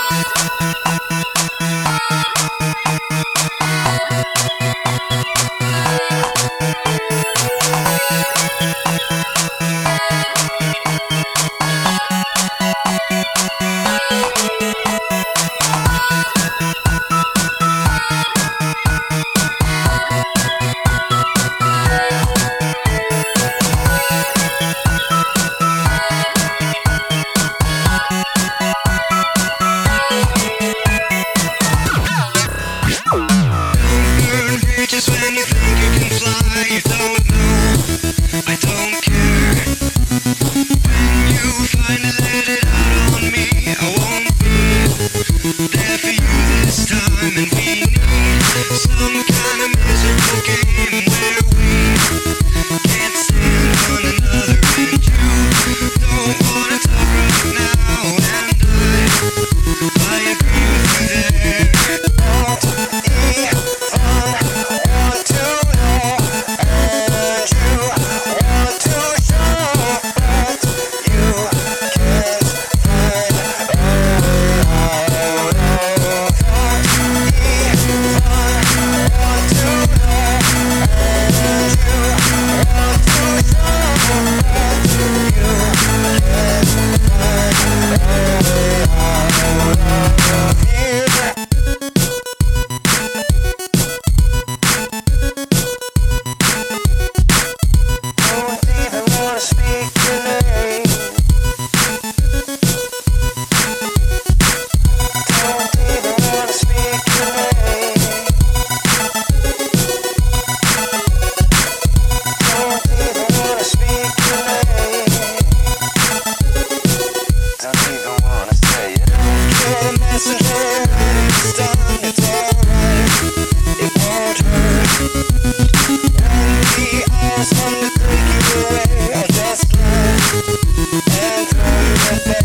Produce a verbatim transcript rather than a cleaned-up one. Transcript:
Just when you think you can fly, you don't know, I don't care. When you finally let it out on me, I won't be there for you this time. And we need some kind of miserable game where we can't stand one another. And you don't wanna talk right now, and I, I agree with you there. And throw you